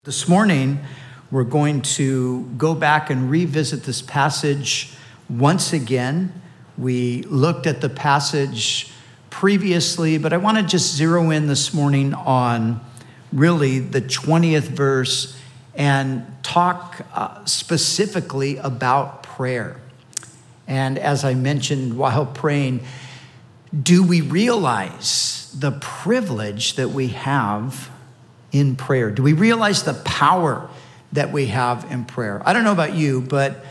This morning, we're going to go back and revisit this passage once again. We looked at the passage previously, but I want to just zero in this morning on really the 20th verse and talk specifically about prayer. And as I mentioned while praying, do we realize the privilege that we have in prayer? Do we realize the power that we have in prayer? I don't know about you, but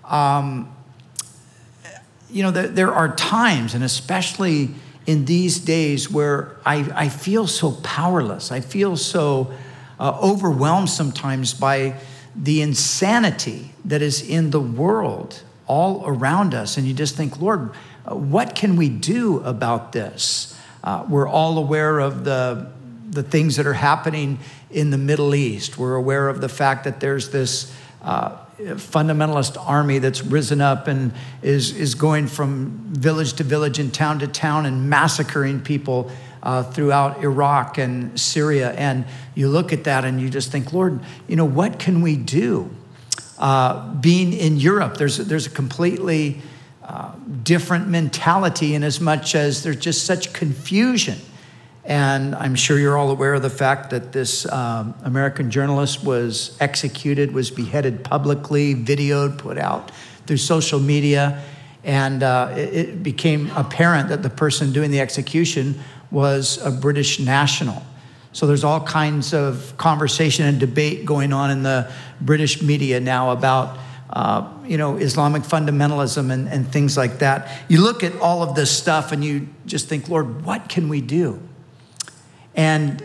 there are times, and especially in these days, where I feel so powerless. I feel so overwhelmed sometimes by the insanity that is in the world all around us. And you just think, Lord, what can we do about this? We're all aware of the things that are happening in the Middle East. We're aware of the fact that there's this fundamentalist army that's risen up and is going from village to village and town to town and massacring people throughout Iraq and Syria. And you look at that and you just think, Lord, what can we do? Being in Europe, there's a completely different mentality in as much as there's just such confusion. And I'm sure you're all aware of the fact that this American journalist was executed, was beheaded publicly, videoed, put out through social media. And it became apparent that the person doing the execution was a British national. So there's all kinds of conversation and debate going on in the British media now about Islamic fundamentalism and things like that. You look at all of this stuff and you just think, Lord, what can we do? And,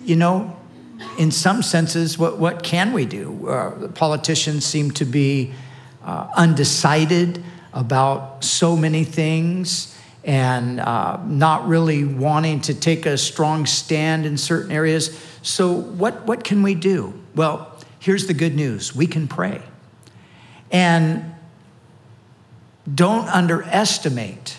in some senses, what can we do? The politicians seem to be undecided about so many things and not really wanting to take a strong stand in certain areas. So what can we do? Well, here's the good news. We can pray. And don't underestimate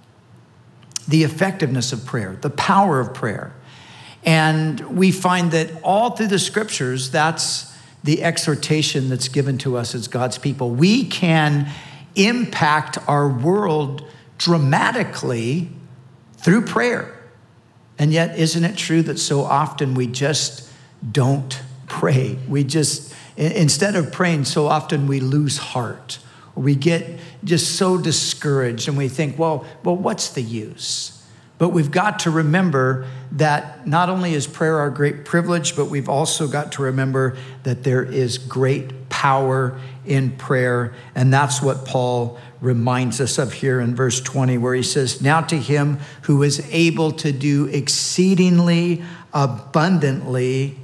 the effectiveness of prayer, the power of prayer. And we find that all through the scriptures, that's the exhortation that's given to us as God's people. We can impact our world dramatically through prayer. And yet, isn't it true that so often we just don't pray? We just, instead of praying, so often we lose heart. We get just so discouraged and we think, well, what's the use? But we've got to remember that not only is prayer our great privilege, but we've also got to remember that there is great power in prayer. And that's what Paul reminds us of here in verse 20, where he says, "Now to him who is able to do exceedingly abundantly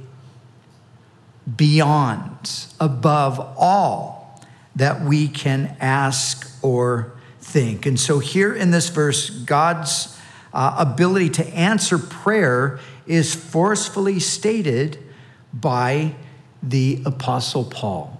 beyond, above all that we can ask or think." And so here in this verse, God's ability to answer prayer is forcefully stated by the Apostle Paul.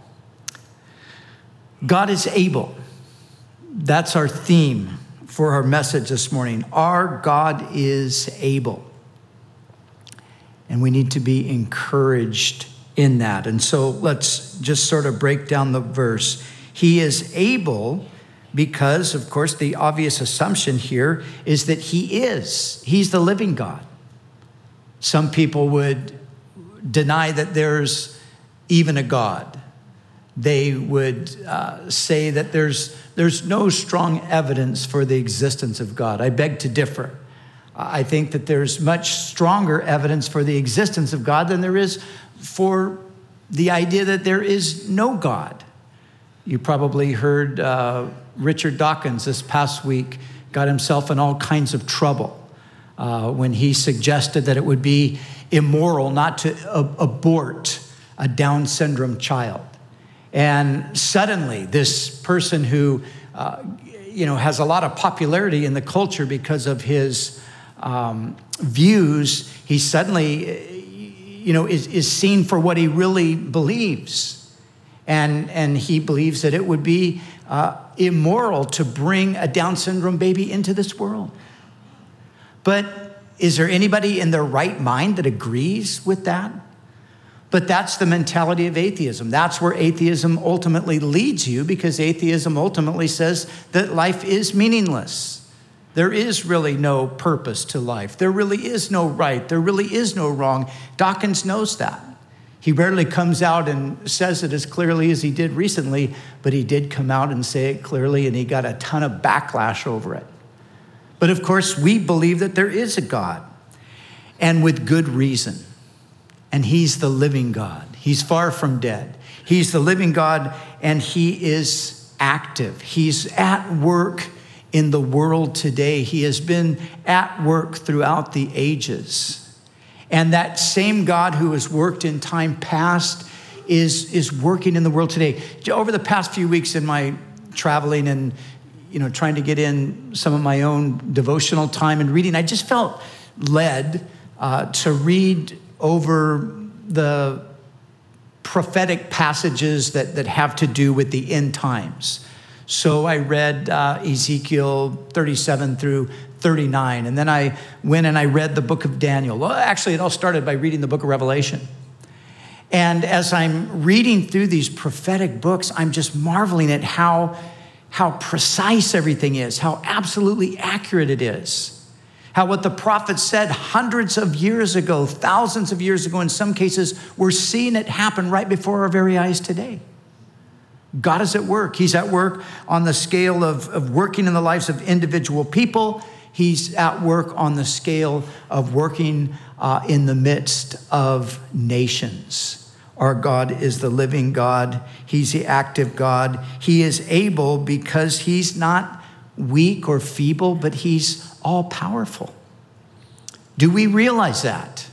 God is able. That's our theme for our message this morning. Our God is able. And we need to be encouraged in that. And so let's just sort of break down the verse. He is able because, of course, the obvious assumption here is that he's the living God. Some people would deny that there's even a God. They would say that there's no strong evidence for the existence of God. I beg to differ. I think that there's much stronger evidence for the existence of God than there is for the idea that there is no God. You probably heard Richard Dawkins this past week got himself in all kinds of trouble when he suggested that it would be immoral not to abort a Down syndrome child. And suddenly this person who has a lot of popularity in the culture because of his views, he suddenly is seen for what he really believes. And he believes that it would be immoral to bring a Down syndrome baby into this world. But is there anybody in their right mind that agrees with that? But that's the mentality of atheism. That's where atheism ultimately leads you, because atheism ultimately says that life is meaningless. There is really no purpose to life. There really is no right. There really is no wrong. Dawkins knows that. He rarely comes out and says it as clearly as he did recently, but he did come out and say it clearly, and he got a ton of backlash over it. But of course, we believe that there is a God, and with good reason. And he's the living God. He's far from dead. He's the living God, and he is active. He's at work in the world today. He has been at work throughout the ages. And that same God who has worked in time past is working in the world today. Over the past few weeks in my traveling and trying to get in some of my own devotional time and reading, I just felt led to read over the prophetic passages that have to do with the end times. So I read Ezekiel 37 through 39, and then I went and I read the book of Daniel. Well, actually, it all started by reading the book of Revelation. And as I'm reading through these prophetic books, I'm just marveling at how precise everything is, how absolutely accurate it is. How what the prophet said hundreds of years ago, thousands of years ago, in some cases, we're seeing it happen right before our very eyes today. God is at work. He's at work on the scale of working in the lives of individual people. He's at work on the scale of working in the midst of nations. Our God is the living God. He's the active God. He is able because he's not weak or feeble, but he's all powerful. Do we realize that?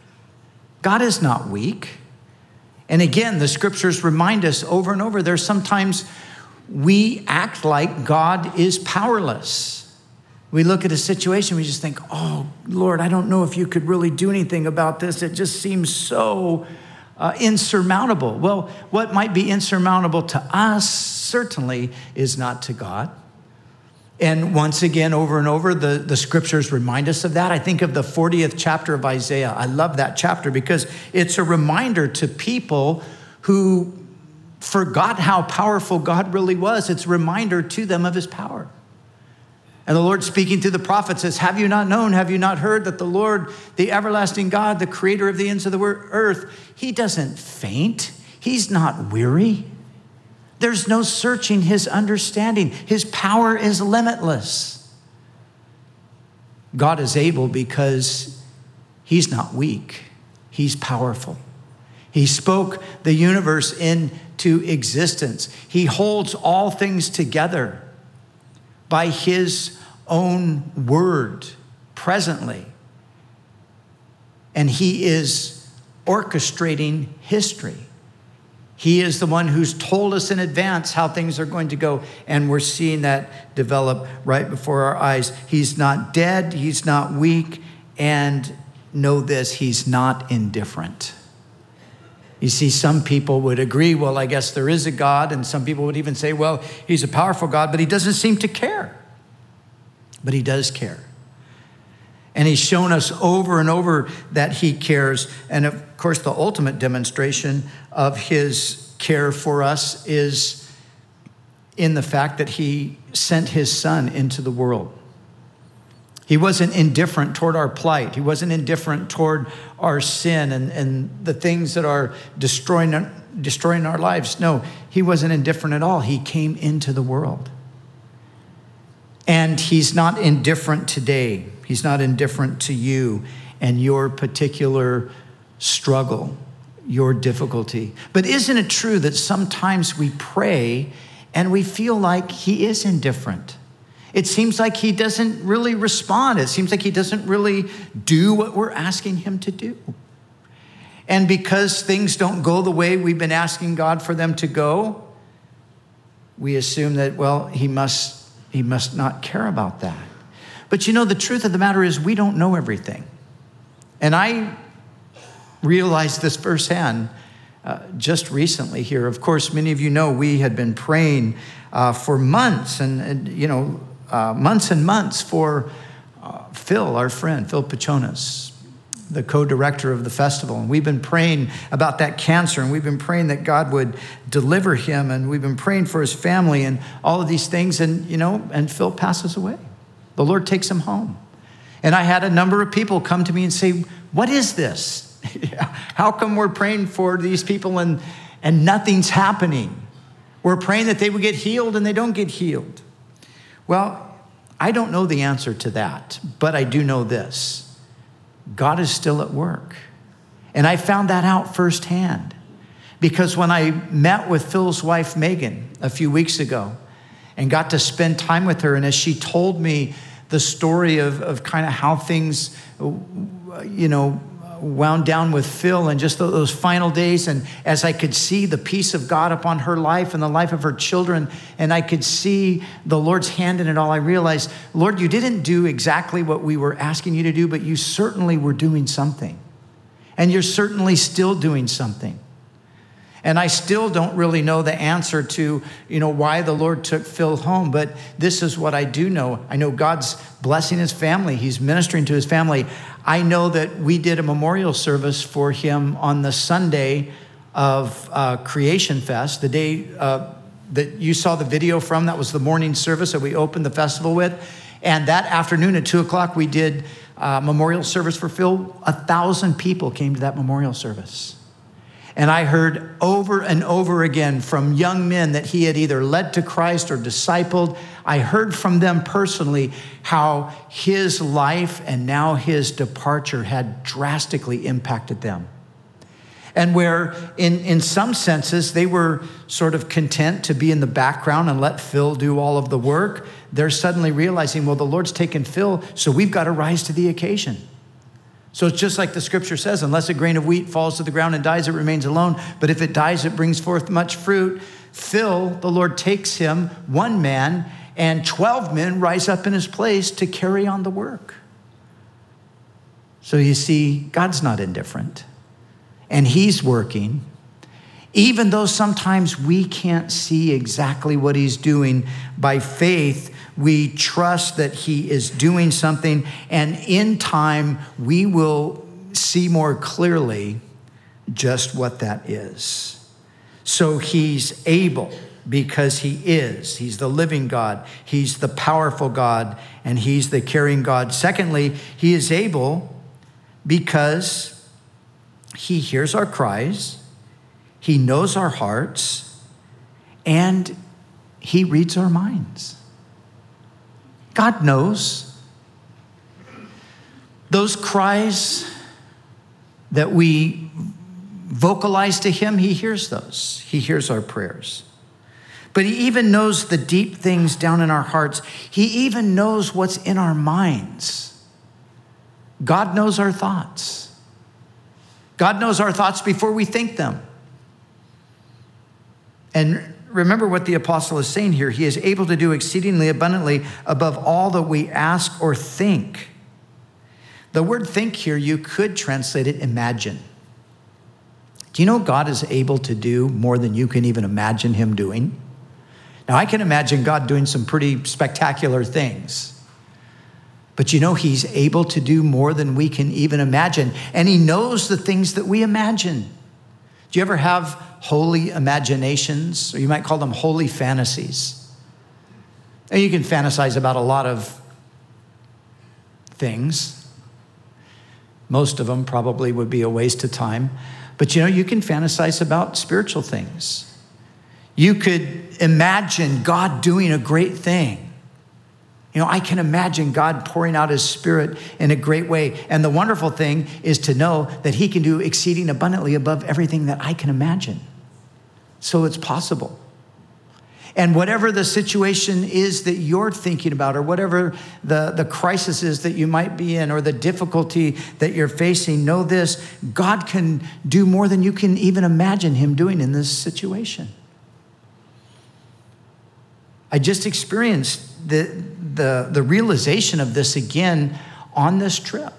God is not weak. And again, the scriptures remind us over and over, there's sometimes we act like God is powerless. We look at a situation, we just think, oh, Lord, I don't know if you could really do anything about this. It just seems so insurmountable. Well, what might be insurmountable to us certainly is not to God. And once again, over and over, the scriptures remind us of that. I think of the 40th chapter of Isaiah. I love that chapter because it's a reminder to people who forgot how powerful God really was. It's a reminder to them of his power. And the Lord speaking through the prophet says, have you not known, have you not heard that the Lord, the everlasting God, the creator of the ends of the earth, he doesn't faint. He's not weary. There's no searching his understanding. His power is limitless. God is able because he's not weak. He's powerful. He spoke the universe into existence. He holds all things together by his own word presently. And he is orchestrating history. He is the one who's told us in advance how things are going to go, and we're seeing that develop right before our eyes. He's not dead, he's not weak, and know this, he's not indifferent. You see, some people would agree, well, I guess there is a God, and some people would even say, well, he's a powerful God, but he doesn't seem to care. But he does care. And he's shown us over and over that he cares. And of course, the ultimate demonstration of his care for us is in the fact that he sent his son into the world. He wasn't indifferent toward our plight. He wasn't indifferent toward our sin and the things that are destroying our lives. No, he wasn't indifferent at all. He came into the world. And he's not indifferent today. He's not indifferent to you and your particular struggle, your difficulty. But isn't it true that sometimes we pray and we feel like he is indifferent? It seems like he doesn't really respond. It seems like he doesn't really do what we're asking him to do. And because things don't go the way we've been asking God for them to go, we assume that, well, he must not care about that. But the truth of the matter is we don't know everything. And I realized this firsthand just recently here. Of course, many of you know we had been praying for months months and months for Phil, our friend, Phil Pachonas. the co-director of the festival. And we've been praying about that cancer, and we've been praying that God would deliver him, and we've been praying for his family and all of these things. And, and Phil passes away. The Lord takes him home. And I had a number of people come to me and say, what is this? How come we're praying for these people and nothing's happening? We're praying that they would get healed and they don't get healed. Well, I don't know the answer to that, but I do know this. God is still at work. And I found that out firsthand, because when I met with Phil's wife, Megan, a few weeks ago and got to spend time with her, and as she told me the story of kind of how things, wound down with Phil and just those final days, and as I could see the peace of God upon her life and the life of her children, and I could see the Lord's hand in it all, I realized, Lord, you didn't do exactly what we were asking you to do, but you certainly were doing something. And you're certainly still doing something. And I still don't really know the answer to, why the Lord took Phil home, but this is what I do know. I know God's blessing his family. He's ministering to his family. I know that we did a memorial service for him on the Sunday of Creation Fest, the day that you saw the video from. That was the morning service that we opened the festival with. And that afternoon at 2:00, we did a memorial service for Phil. 1,000 people came to that memorial service. And I heard over and over again from young men that he had either led to Christ or discipled. I heard from them personally how his life and now his departure had drastically impacted them. And where in some senses they were sort of content to be in the background and let Phil do all of the work, they're suddenly realizing, well, the Lord's taken Phil, so we've got to rise to the occasion. So it's just like the scripture says, unless a grain of wheat falls to the ground and dies, it remains alone. But if it dies, it brings forth much fruit. Phil, the Lord takes him, one man, and 12 men rise up in his place to carry on the work. So you see, God's not indifferent. And he's working. Even though sometimes we can't see exactly what he's doing, by faith, we trust that he is doing something, and in time, we will see more clearly just what that is. So he's able because he is. He's the living God. He's the powerful God, and he's the caring God. Secondly, he is able because he hears our cries, he knows our hearts, and he reads our minds. God knows. Those cries that we vocalize to him, he hears those. He hears our prayers. But he even knows the deep things down in our hearts. He even knows what's in our minds. God knows our thoughts. God knows our thoughts before we think them. And remember what the apostle is saying here. He is able to do exceedingly abundantly above all that we ask or think. The word think here, you could translate it imagine. Do you know God is able to do more than you can even imagine him doing? Now, I can imagine God doing some pretty spectacular things. But he's able to do more than we can even imagine. And he knows the things that we imagine. Do you ever have holy imaginations? Or you might call them holy fantasies. And you can fantasize about a lot of things. Most of them probably would be a waste of time. But you can fantasize about spiritual things. You could imagine God doing a great thing. I can imagine God pouring out his Spirit in a great way. And the wonderful thing is to know that he can do exceeding abundantly above everything that I can imagine. So it's possible. And whatever the situation is that you're thinking about, or whatever the crisis is that you might be in, or the difficulty that you're facing, know this: God can do more than you can even imagine him doing in this situation. I just experienced the realization of this again on this trip.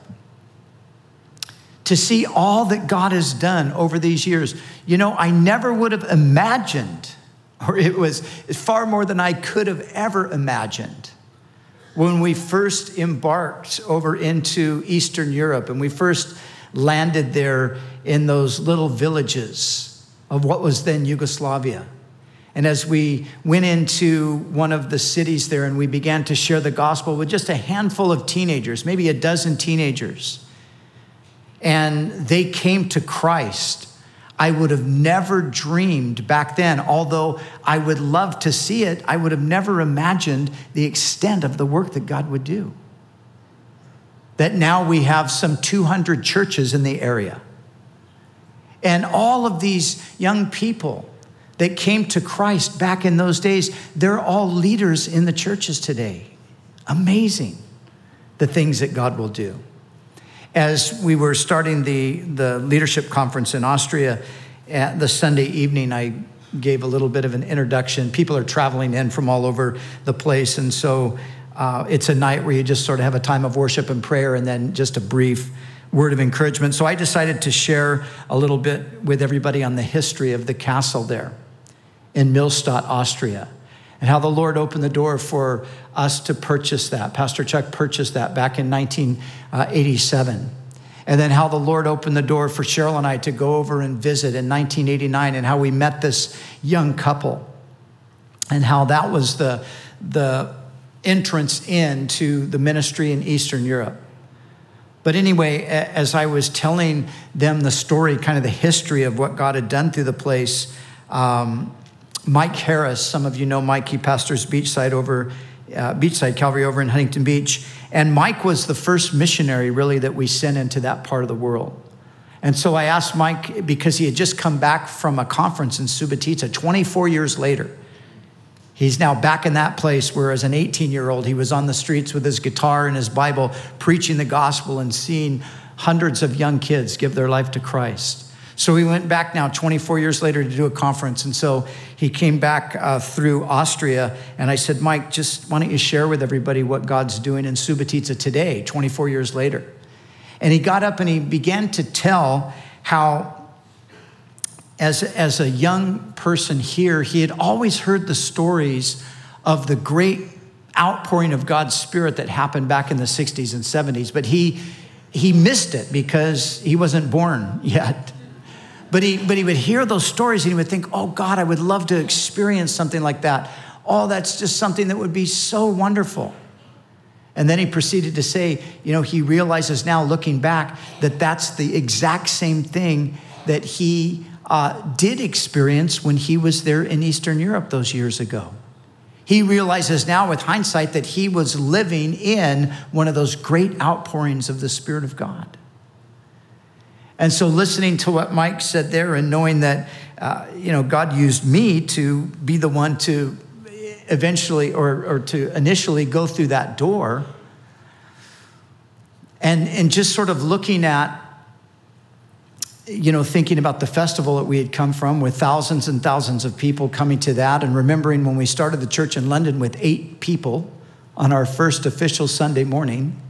To see all that God has done over these years. I never would have imagined, or it was far more than I could have ever imagined, when we first embarked over into Eastern Europe and we first landed there in those little villages of what was then Yugoslavia. And as we went into one of the cities there and we began to share the gospel with just a handful of teenagers, maybe a dozen teenagers, and they came to Christ, I would have never dreamed back then, although I would love to see it, I would have never imagined the extent of the work that God would do. That now we have some 200 churches in the area. And all of these young people that came to Christ back in those days, they're all leaders in the churches today. Amazing, the things that God will do. As we were starting the leadership conference in Austria, the Sunday evening, I gave a little bit of an introduction. People are traveling in from all over the place, and so it's a night where you just sort of have a time of worship and prayer and then just a brief word of encouragement. So I decided to share a little bit with everybody on the history of the castle there in Millstatt, Austria, and how the Lord opened the door for us to purchase that. Pastor Chuck purchased that back in 1987. And then how the Lord opened the door for Cheryl and I to go over and visit in 1989, and how we met this young couple, and how that was the entrance into the ministry in Eastern Europe. But anyway, as I was telling them the story, kind of the history of what God had done through the place, Mike Harris, some of you know Mike, he pastors Beachside Calvary over in Huntington Beach. And Mike was the first missionary really that we sent into that part of the world. And so I asked Mike, because he had just come back from a conference in Subotica 24 years later. He's now back in that place where as an 18-year-old, he was on the streets with his guitar and his Bible, preaching the gospel and seeing hundreds of young kids give their life to Christ. So we went back now 24 years later to do a conference. And so he came back through Austria. And I said, Mike, just why don't you share with everybody what God's doing in Subotica today, 24 years later. And he got up and he began to tell how as a young person here, he had always heard the stories of the great outpouring of God's Spirit that happened back in the 60s and 70s. But he missed it because he wasn't born yet. But he would hear those stories and he would think, oh God, I would love to experience something like that. Oh, that's just something that would be so wonderful. And then he proceeded to say, he realizes now looking back that that's the exact same thing that he did experience when he was there in Eastern Europe those years ago. He realizes now with hindsight that he was living in one of those great outpourings of the Spirit of God. And so listening to what Mike said there and knowing that, God used me to be the one to eventually or to initially go through that door, and just sort of looking at, thinking about the festival that we had come from with thousands and thousands of people coming to that, and remembering when we started the church in London with 8 people on our first official Sunday morning,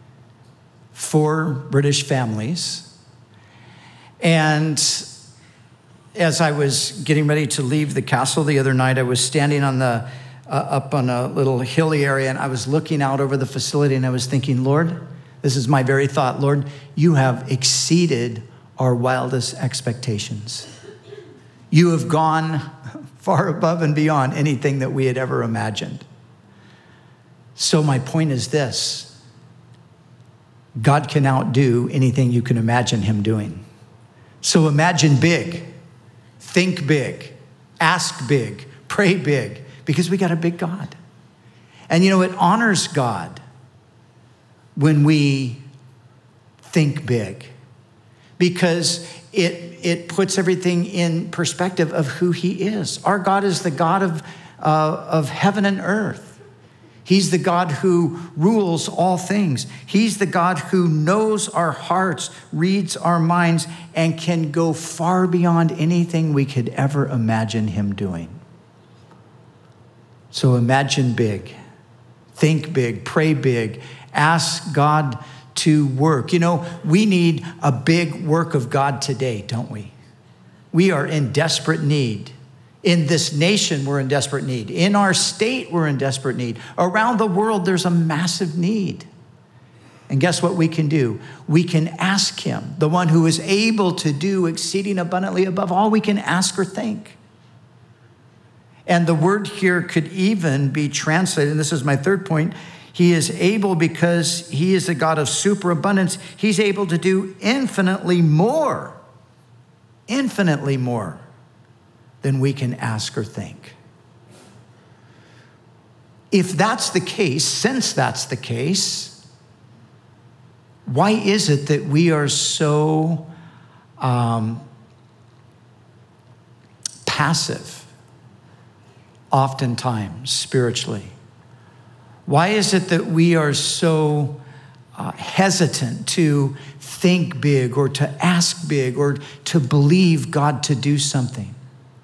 4 British families. And as I was getting ready to leave the castle the other night, I was standing on up on a little hilly area, and I was looking out over the facility, and I was thinking, Lord, this is my very thought, Lord, you have exceeded our wildest expectations. You have gone far above and beyond anything that we had ever imagined. So my point is this: God can outdo anything you can imagine him doing. So imagine big, think big, ask big, pray big, because we got a big God. And it honors God when we think big, because it puts everything in perspective of who he is. Our God is the God of heaven and earth. He's the God who rules all things. He's the God who knows our hearts, reads our minds, and can go far beyond anything we could ever imagine him doing. So imagine big, think big, pray big, ask God to work. We need a big work of God today, don't we? We are in desperate need. In this nation, we're in desperate need. In our state, we're in desperate need. Around the world, there's a massive need. And guess what we can do? We can ask him, the one who is able to do exceeding abundantly above all we can ask or think. And the word here could even be translated, and this is my third point, he is able because he is a God of superabundance. He's able to do infinitely more than we can ask or think. If that's the case, since that's the case, why is it that we are so passive oftentimes spiritually? Why is it that we are so hesitant to think big or to ask big or to believe God to do something?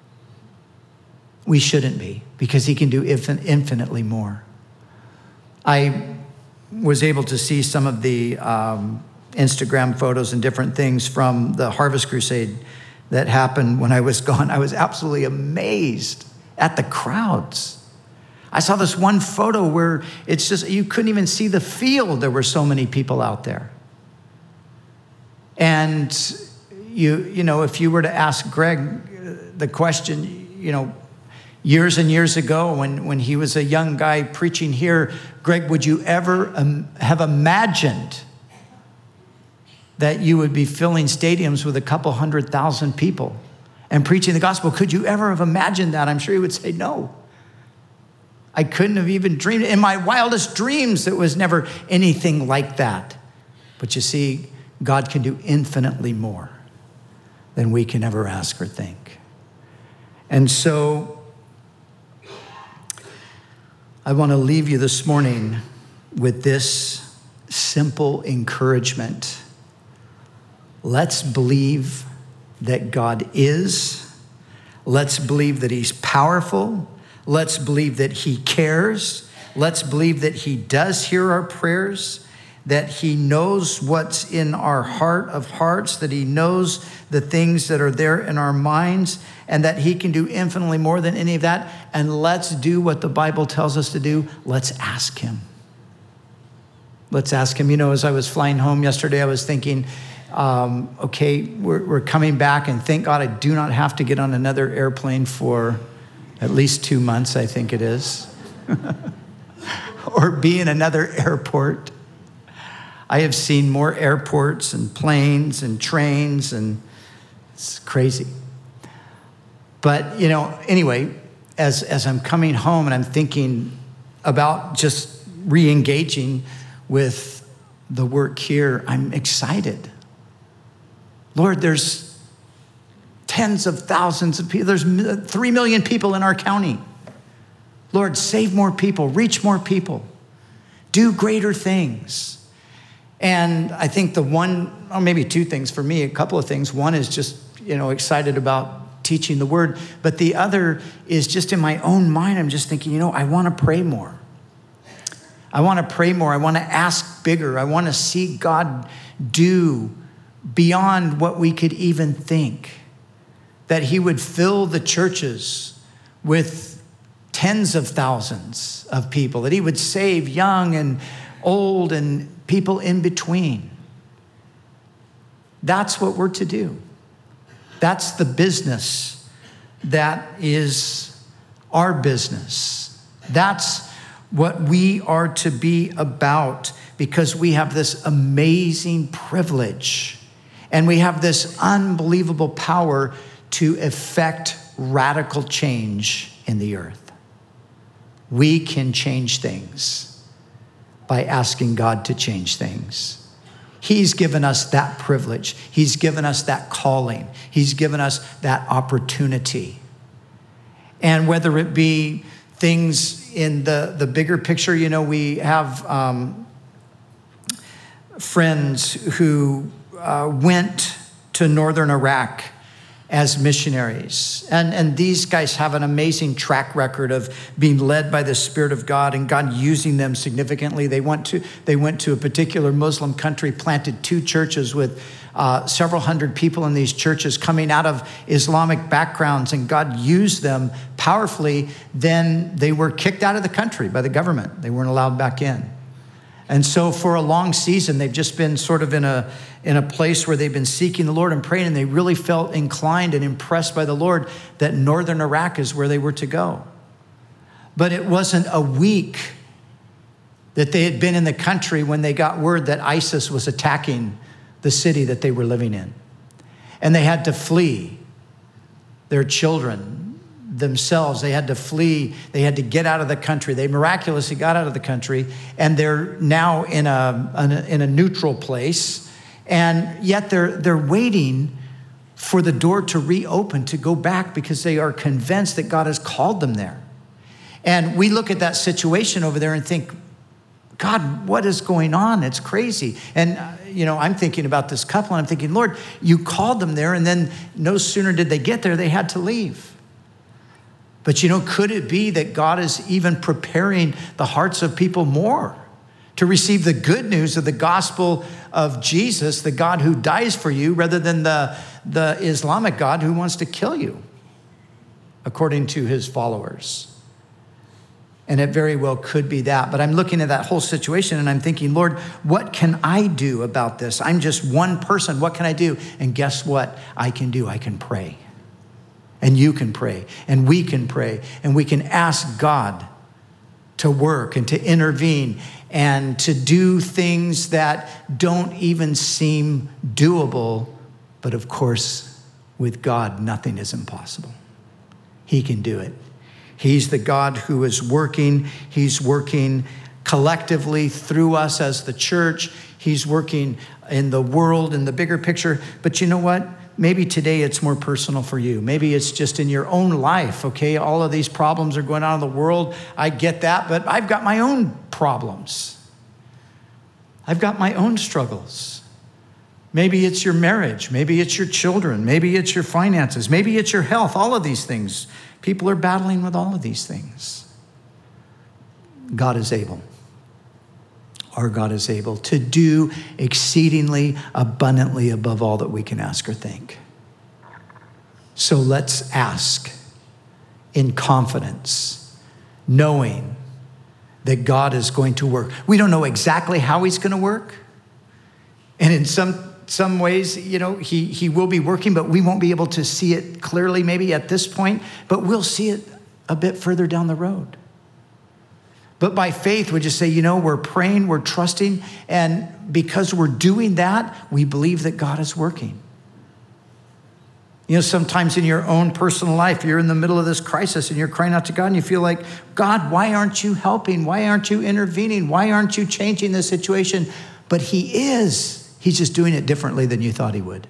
We shouldn't be, because he can do infinitely more. I was able to see some of the Instagram photos and different things from the Harvest Crusade that happened when I was gone. I was absolutely amazed at the crowds. I saw this one photo where it's just, you couldn't even see the field. There were so many people out there. And you know, if you were to ask Greg the question, you know, years and years ago when he was a young guy preaching here, Greg, would you ever have imagined that you would be filling stadiums with a couple 100,000 people and preaching the gospel? Could you ever have imagined that? I'm sure he would say no. I couldn't have even dreamed it. In my wildest dreams, it was never anything like that. But you see, God can do infinitely more than we can ever ask or think. And so I want to leave you this morning with this simple encouragement. Let's believe that God is. Let's believe that he's powerful. Let's believe that he cares. Let's believe that he does hear our prayers, that he knows what's in our heart of hearts, that he knows the things that are there in our minds, and that he can do infinitely more than any of that. And let's do what the Bible tells us to do. Let's ask him. Let's ask him. You know, as I was flying home yesterday, I was thinking, okay, we're coming back, and thank God I do not have to get on another airplane for at least 2 months, I think it is, or be in another airport. I have seen more airports and planes and trains, and it's crazy. But, you know, anyway, as I'm coming home and I'm thinking about just re-engaging with the work here, I'm excited. Lord, there's tens of thousands of people. There's 3 million people in our county. Lord, save more people, reach more people, do greater things. And I think the one, or maybe two things for me, a couple of things. One is just, you know, excited about teaching the word. But the other is just in my own mind, I'm just thinking, you know, I want to pray more. I want to pray more. I want to ask bigger. I want to see God do beyond what we could even think. That he would fill the churches with tens of thousands of people. That he would save young and old and people in between. That's what we're to do. That's the business that is our business. That's what we are to be about, because we have this amazing privilege and we have this unbelievable power to effect radical change in the earth. We can change things by asking God to change things. He's given us that privilege. He's given us that calling. He's given us that opportunity. And whether it be things in the bigger picture, you know, we have friends who went to northern Iraq as missionaries. And these guys have an amazing track record of being led by the Spirit of God and God using them significantly. They went to a particular Muslim country, planted 2 churches with several hundred people in these churches coming out of Islamic backgrounds, and God used them powerfully. Then they were kicked out of the country by the government. They weren't allowed back in. And so for a long season, they've just been sort of in a place where they've been seeking the Lord and praying, and they really felt inclined and impressed by the Lord that northern Iraq is where they were to go. But it wasn't a week that they had been in the country when they got word that ISIS was attacking the city that they were living in. And they had to flee. Their children, themselves, they had to flee. They had to get out of the country. They miraculously got out of the country, and they're now in a neutral place. And yet they're waiting for the door to reopen, to go back, because they are convinced that God has called them there. And we look at that situation over there and think, God, what is going on? It's crazy. And, I'm thinking about this couple, and I'm thinking, Lord, you called them there, and then no sooner did they get there, they had to leave. But, could it be that God is even preparing the hearts of people more to receive the good news of the gospel of Jesus, the God who dies for you, rather than the Islamic God who wants to kill you, according to his followers? And it very well could be that. But I'm looking at that whole situation and I'm thinking, Lord, what can I do about this? I'm just one person. What can I do? And guess what I can do? I can pray. And you can pray. And we can pray. And we can ask God to work and to intervene and to do things that don't even seem doable. But of course, with God, nothing is impossible. He can do it. He's the God who is working. He's working collectively through us as the church. He's working in the world, in the bigger picture. But you know what? Maybe today it's more personal for you. Maybe it's just in your own life, okay? All of these problems are going on in the world. I get that, but I've got my own problems. I've got my own struggles. Maybe it's your marriage. Maybe it's your children. Maybe it's your finances. Maybe it's your health. All of these things. People are battling with all of these things. God is able. Our God is able to do exceedingly abundantly above all that we can ask or think. So let's ask in confidence, knowing that God is going to work. We don't know exactly how he's going to work. And in some ways, he will be working, but we won't be able to see it clearly maybe at this point, but we'll see it a bit further down the road. But by faith, we just say, we're praying, we're trusting, and because we're doing that, we believe that God is working. Sometimes in your own personal life, you're in the middle of this crisis and you're crying out to God and you feel like, God, why aren't you helping? Why aren't you intervening? Why aren't you changing the situation? But he is. He's just doing it differently than you thought he would.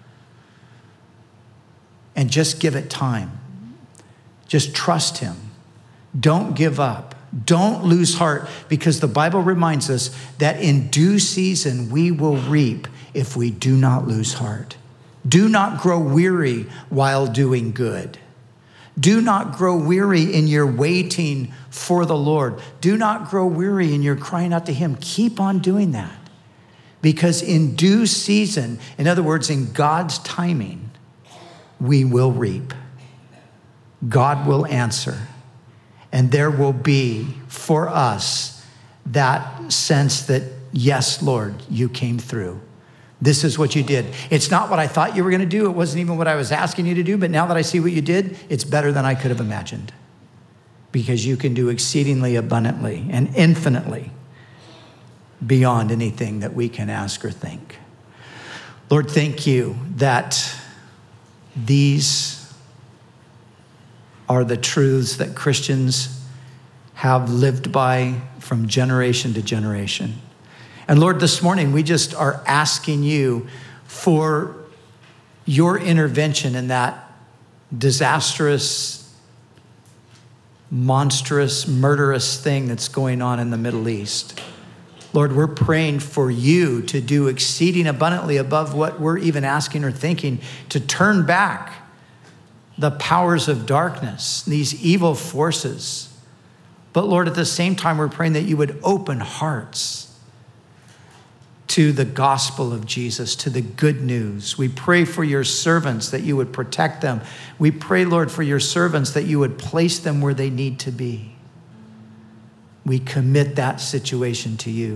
And just give it time. Just trust him. Don't give up. Don't lose heart, because the Bible reminds us that in due season we will reap if we do not lose heart. Do not grow weary while doing good. Do not grow weary in your waiting for the Lord. Do not grow weary in your crying out to him. Keep on doing that. Because in due season, in other words, in God's timing, we will reap. God will answer. And there will be for us that sense that, yes, Lord, you came through. This is what you did. It's not what I thought you were going to do. It wasn't even what I was asking you to do. But now that I see what you did, it's better than I could have imagined. Because you can do exceedingly abundantly and infinitely beyond anything that we can ask or think. Lord, thank you that these are the truths that Christians have lived by from generation to generation. And Lord, this morning we just are asking you for your intervention in that disastrous, monstrous, murderous thing that's going on in the Middle East. Lord, we're praying for you to do exceeding abundantly above what we're even asking or thinking, to turn back the powers of darkness, these evil forces. But Lord, at the same time, we're praying that you would open hearts to the gospel of Jesus, to the good news. We pray for your servants that you would protect them. We pray, Lord, for your servants that you would place them where they need to be. We commit that situation to you.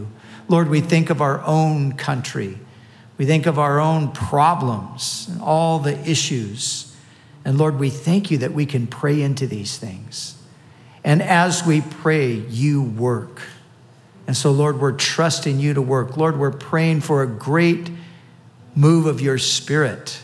Lord, we think of our own country. We think of our own problems and all the issues. And Lord, we thank you that we can pray into these things. And as we pray, you work. And so, Lord, we're trusting you to work. Lord, we're praying for a great move of your Spirit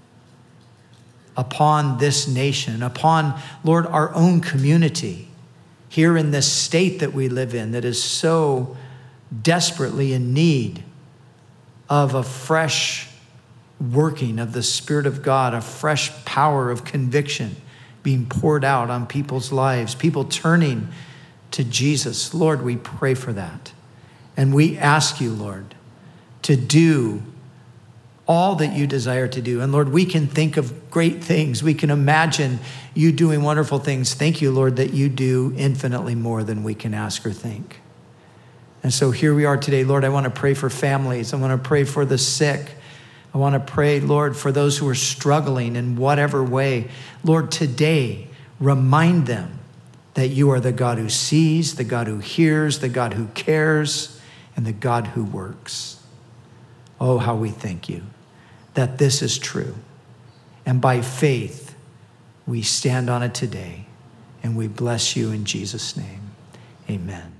upon this nation, upon, Lord, our own community here in this state that we live in that is so desperately in need of a fresh working of the Spirit of God, a fresh power of conviction being poured out on people's lives, people turning to Jesus. Lord, we pray for that. And we ask you, Lord, to do all that you desire to do. And Lord, we can think of great things. We can imagine you doing wonderful things. Thank you, Lord, that you do infinitely more than we can ask or think. And so here we are today. Lord, I want to pray for families. I want to pray for the sick. I want to pray, Lord, for those who are struggling in whatever way. Lord, today, remind them that you are the God who sees, the God who hears, the God who cares, and the God who works. Oh, how we thank you that this is true. And by faith, we stand on it today, and we bless you in Jesus' name. Amen.